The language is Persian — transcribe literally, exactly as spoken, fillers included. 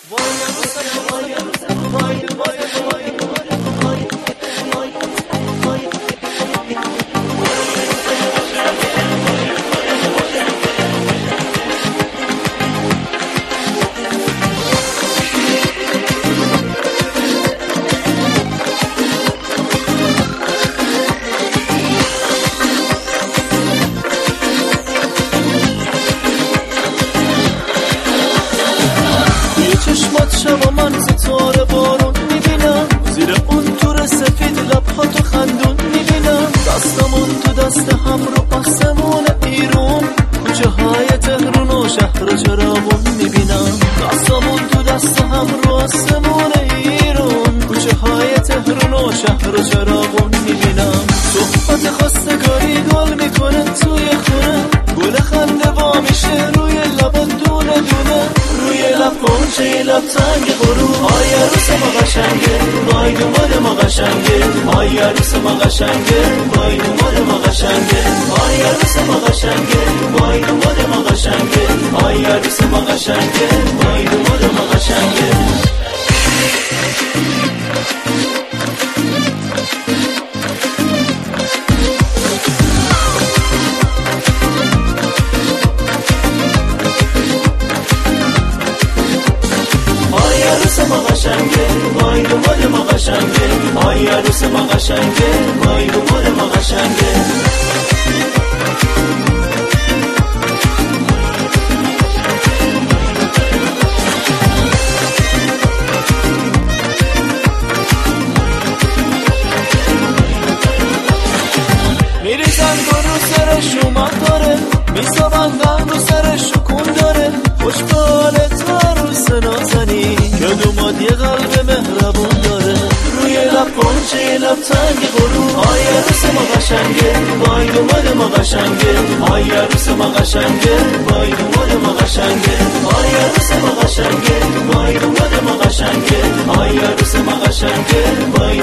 چشمات شب من ستاره بارون میبینم، زیر اون تور سفید لبهاتو خندون میبینم، دستمون تو دست هم رو آسمون ایرون، کوچه های تهرون و شهر چراغون میبینم، دستمون تو دست هم رو آسمون ایرون، کوچه های تهرون و شهر چراغون میبینم. صحبت خواستگاری گل میکنه توی خونه، گل خنده وا میشه روی لبات دونه دونه، روی لب قنچه لب تنگ غروب. آی عروس ما قشنگه، وای دوماد ما قشنگه، آی عروس ما قشنگه، وای دوماد ما قشنگه، آی عروس ما قشنگه، وای دوماد ما قشنگه، آی عروس ما قشنگه، وای دوماد ما قشنگه. ما قشنگه، وای دوماد ما قشنگه، آی عروس ما قشنگه، وای دوماد ما قشنگه. میریزن گل رو سرش اومد داره، میسابندن رو سرش شکون داره، خوش به حالت عروس نازنی که دوماد یه قلب مهربون داره، روی لب قنچه لب تنگ غروب. آی عروس ما قشنگه، وای دوماد ما قشنگه، آی عروس ما قشنگه، وای دوماد ما قشنگه، آی عروس ما قشنگه، وای دوماد ما قشنگه، آی عروس ما قشنگه، وای